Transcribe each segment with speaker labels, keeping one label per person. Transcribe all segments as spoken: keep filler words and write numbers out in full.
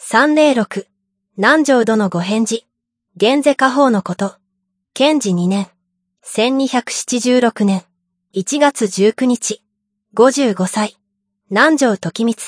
Speaker 1: さんぜろろく、南條殿ご返事。現世家宝のこと。建治にねん。せんにひゃくななじゅうろくねん。いちがつじゅうくにち。ごじゅうごさい。南條時光。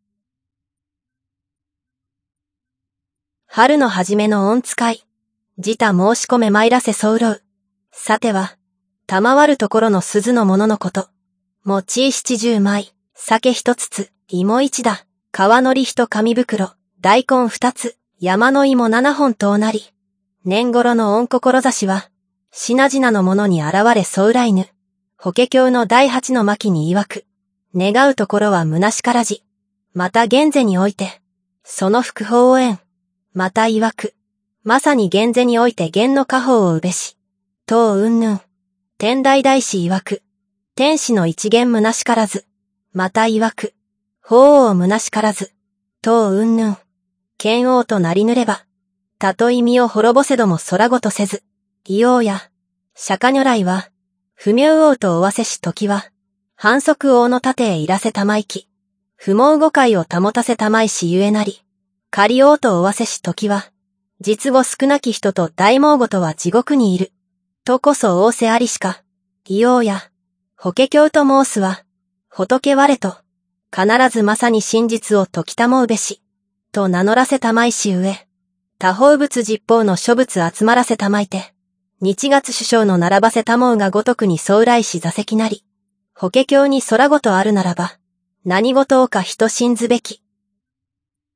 Speaker 1: 春の初めの御使い。自他申し込め参らせ候う。さては、賜るところの鈴のもののこと。餅七十枚、酒一つつ、芋一打、皮のり一紙袋、大根二つ、山の芋七本となり。年頃の御志は、品々のものに現れそうらいぬ。法華経の第八の巻に曰く。願うところは虚しからじ。また現世において、その福報を得ん。また曰く。まさに現世において現の家宝をうべし。当云々。天台大師曰く。天使の一元虚しからず。また曰く。法王虚しからず。当云々。剣王となりぬれば。たとえ身を滅ぼせども空ごとせず。異王や、釈迦如来は、不明王とおわせし時は、反則王の盾へいらせたまいき。不毛誤解を保たせたまいしゆえなり。仮王とおわせし時は、実語少なき人と大毛語とは地獄にいる。とこそ仰せありしか。異王や、法華経と申すは、仏我と、必ずまさに真実を説きたもうべし。と名乗らせたまいしゆえ。他方仏実法の諸仏集まらせたまいて。日月首相の並ばせたもうがごとくに総来し座席なり。法華経に空ごとあるならば、何事をか人信ずべき。